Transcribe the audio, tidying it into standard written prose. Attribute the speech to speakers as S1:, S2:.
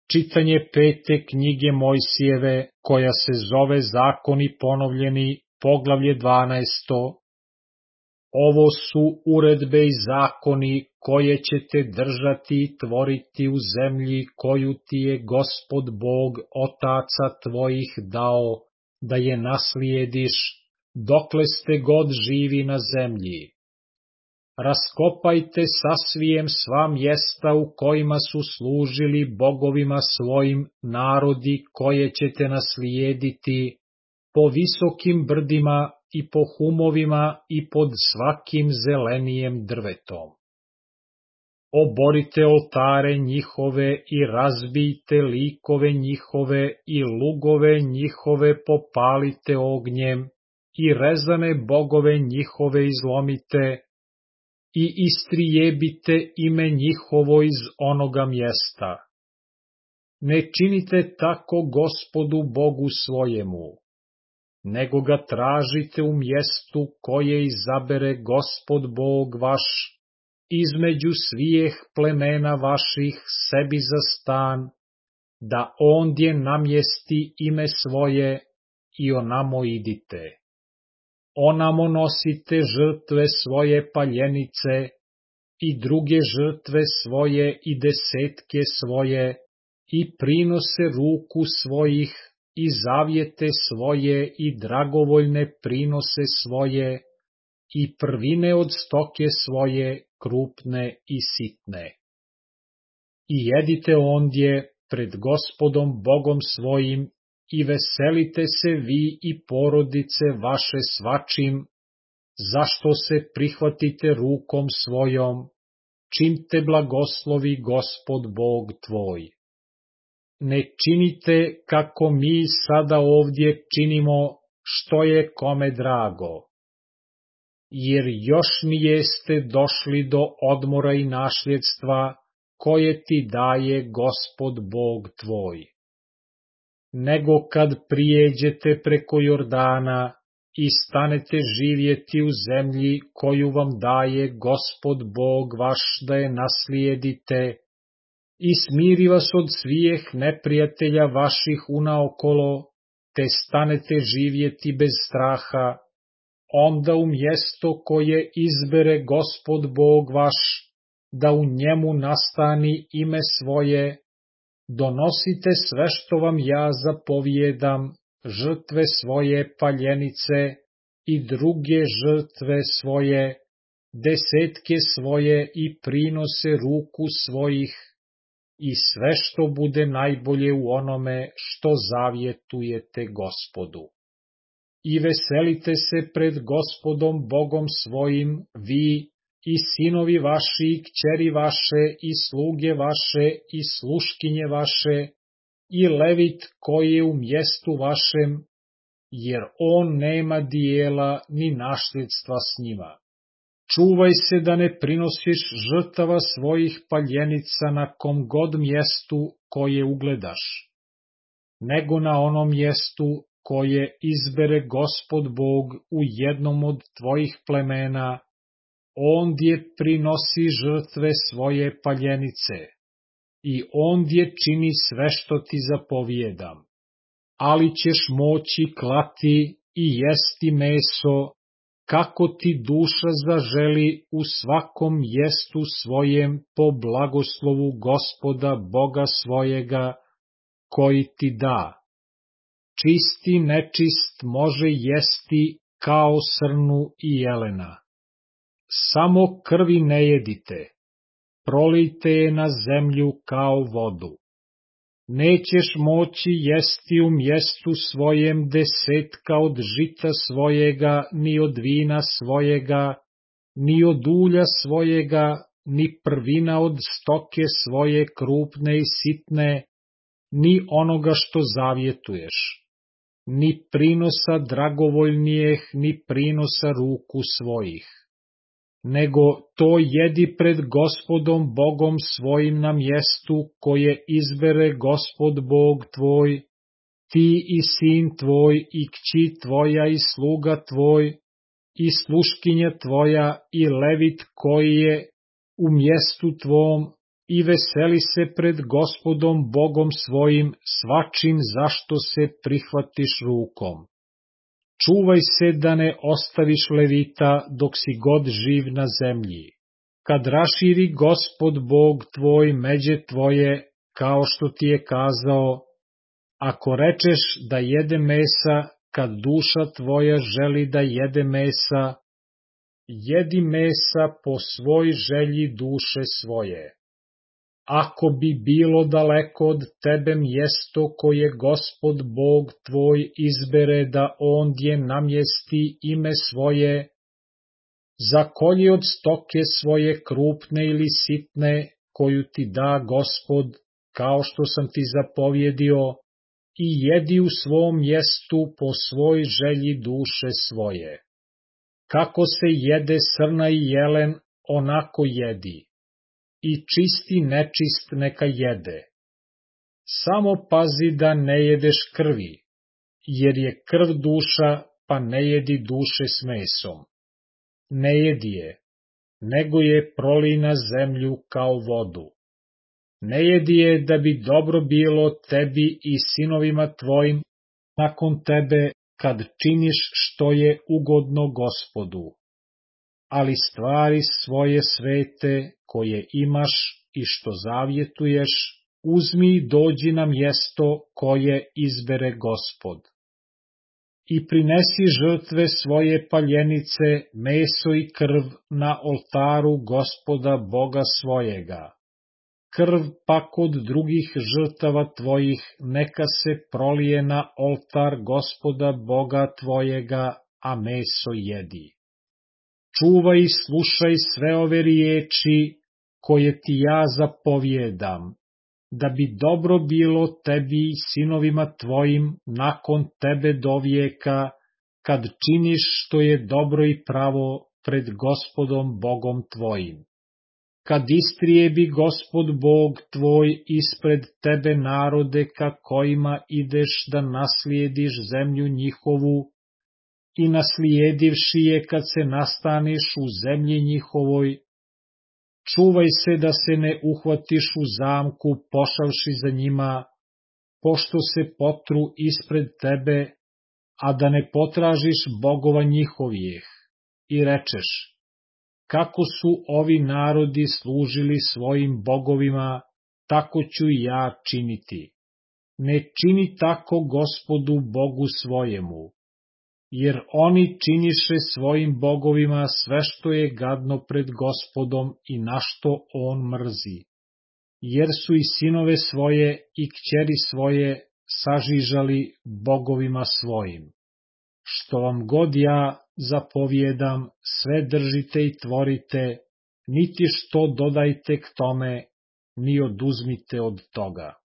S1: Čitanje 5. knjige Mojsijeve, koja se zove Zakoni ponovljeni, poglavlje 12. Ovo su uredbe i zakoni koje ćete držati i tvoriti u zemlji koju ti je Gospod Bog otaca tvojih dao da je naslijediš, dokle ste god živi na zemlji. Raskopajte sasvijem sva mjesta u kojima su služili bogovima svojim narodi koje ćete naslijediti, po visokim brdima i po humovima i pod svakim zelenijem drvetom. Oborite oltare njihove i razbijte likove njihove i lugove njihove popalite ognjem i rezane bogove njihove izlomite i istrijebite ime njihovo iz onoga mjesta. Ne činite tako Gospodu Bogu svojemu, nego ga tražite u mjestu koje izabere Gospod Bog vaš, između svijeh plemena vaših sebi za stan, da ondje namjesti ime svoje i onamo idite. Onamo nosite žrtve svoje paljenice i druge žrtve svoje i desetke svoje i prinose ruku svojih i zavjete svoje i dragovoljne prinose svoje i prvine od stoke svoje krupne i sitne. I jedite ondje pred Gospodom Bogom svojim i veselite se vi i porodice vaše svačim, zašto se prihvatite rukom svojom, čim te blagoslovi Gospod Bog tvoj. Ne činite kako mi sada ovdje činimo, što je kome drago, jer još nijeste došli do odmora i nasljedstva koje ti daje Gospod Bog tvoj. Nego kad prijeđete preko Jordana i stanete živjeti u zemlji koju vam daje Gospod Bog vaš da je naslijedite, i smiri vas od svijeh neprijatelja vaših unaokolo, te stanete živjeti bez straha, onda u mjesto koje izbere Gospod Bog vaš, da u njemu nastani ime svoje, donosite sve što vam ja zapovijedam, žrtve svoje paljenice i druge žrtve svoje, desetke svoje i prinose ruku svojih, i sve što bude najbolje u onome što zavjetujete Gospodu. I veselite se pred Gospodom Bogom svojim, vi i sinovi vaši i kćeri vaše i sluge vaše i sluškinje vaše i levit koji je u mjestu vašem, jer on nema dijela ni nasljedstva s njima. Čuvaj se da ne prinosiš žrtava svojih paljenica na kom god mjestu koje ugledaš, nego na onom mjestu koje izbere Gospod Bog u jednom od tvojih plemena, ondje prinosi žrtve svoje paljenice i ondje čini sve što ti zapovijedam, ali ćeš moći klati i jesti meso, kako ti duša zaželi u svakom mjestu svojem po blagoslovu Gospoda Boga svojega, koji ti da. Čisti nečist može jesti kao srnu i jelena. Samo krvi ne jedite, prolijte je na zemlju kao vodu. Nećeš moći jesti u mjestu svojem desetka od žita svojega, ni od vina svojega, ni od ulja svojega, ni prvina od stoke svoje krupne i sitne, ni onoga što zavjetuješ, ni prinosa dragovoljnijeh, ni prinosa ruku svojih. Nego to jedi pred Gospodom Bogom svojim na mjestu koje izbere Gospod Bog tvoj, ti i sin tvoj i kći tvoja i sluga tvoj i sluškinja tvoja i levit koji je u mjestu tvom i veseli se pred Gospodom Bogom svojim svačim zašto se prihvatiš rukom. Čuvaj se da ne ostaviš levita dok si god živ na zemlji. Kad raširi Gospod Bog tvoj međe tvoje, kao što ti je kazao, ako rečeš da jede mesa, kad duša tvoja želi da jede mesa, jedi mesa po svoj želji duše svoje. Ako bi bilo daleko od tebe mjesto koje Gospod Bog tvoj izbere da ondje namjesti ime svoje, zakolji od stoke svoje krupne ili sitne, koju ti da Gospod, kao što sam ti zapovjedio, i jedi u svom mjestu po svoj želji duše svoje. Kako se jede srna i jelen, onako jedi. I čisti nečist neka jede. Samo pazi da ne jedeš krvi, jer je krv duša, pa ne jedi duše s mesom. Ne jedi je, nego je prolij na zemlju kao vodu. Ne jedi je da bi dobro bilo tebi i sinovima tvojim nakon tebe kad činiš što je ugodno Gospodu. Ali stvari svoje svete koje imaš i što zavjetuješ, uzmi i dođi na mjesto koje izbere Gospod. I prinesi žrtve svoje paljenice, meso i krv na oltaru Gospoda Boga svojega. Krv pak od drugih žrtava tvojih neka se prolije na oltar Gospoda Boga tvojega, a meso jedi. Čuvaj i slušaj sve ove riječi koje ti ja zapovjedam, da bi dobro bilo tebi i sinovima tvojim nakon tebe do vijeka, kad činiš što je dobro i pravo pred Gospodom Bogom tvojim. Kad istrijebi Gospod Bog tvoj ispred tebe narode ka kojima ideš da naslijediš zemlju njihovu, i naslijedivši je kad se nastaniš u zemlji njihovoj, čuvaj se da se ne uhvatiš u zamku pošavši za njima, pošto se potru ispred tebe, a da ne potražiš bogova njihovih, i rečeš, kako su ovi narodi služili svojim bogovima, tako ću i ja činiti. Ne čini tako Gospodu Bogu svojemu, jer oni činiše svojim bogovima sve što je gadno pred Gospodom i na što on mrzi, jer su i sinove svoje i kćeri svoje sažižali bogovima svojim. Što vam god ja zapovjedam, sve držite i tvorite, niti što dodajte k tome, ni oduzmite od toga.